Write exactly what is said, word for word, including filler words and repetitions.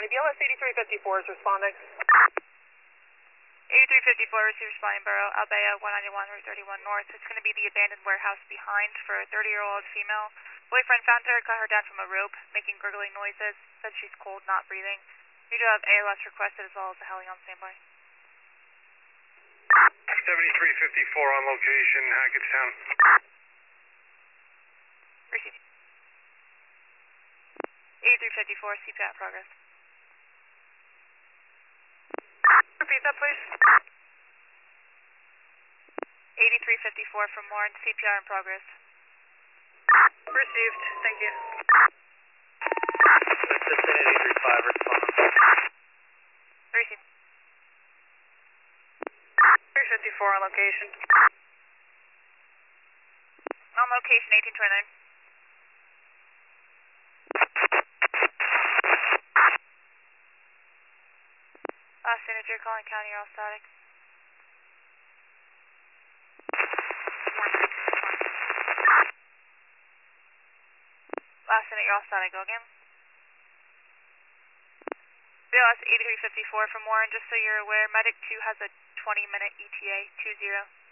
County. B L S eighty-three fifty-four is responding. eighty-three fifty-four, receive responding borough, Albea one ninety-one, Route thirty-one North. It's going to be the abandoned warehouse behind for a thirty-year-old female. Boyfriend found her, cut her down from a rope, making gurgling noises, said she's cold, not breathing. We do have A L S requested as well as a heli on standby. seventy-three fifty-four on location, Hackettstown. Receive. eighty-three fifty-four, C P R in progress. Repeat that, please. eighty-three fifty-four from Warren, C P R in progress. Received. Thank you. Assistant eight three five, respond. Receive. three fifty-four on location. On location, eighteen twenty-nine. Austin, if you're calling county, you're all static. Austin, you're all static. Go again. B L S eighty-three fifty-four from Warren, just so you're aware, Medic two has a twenty minute E T A, two zero.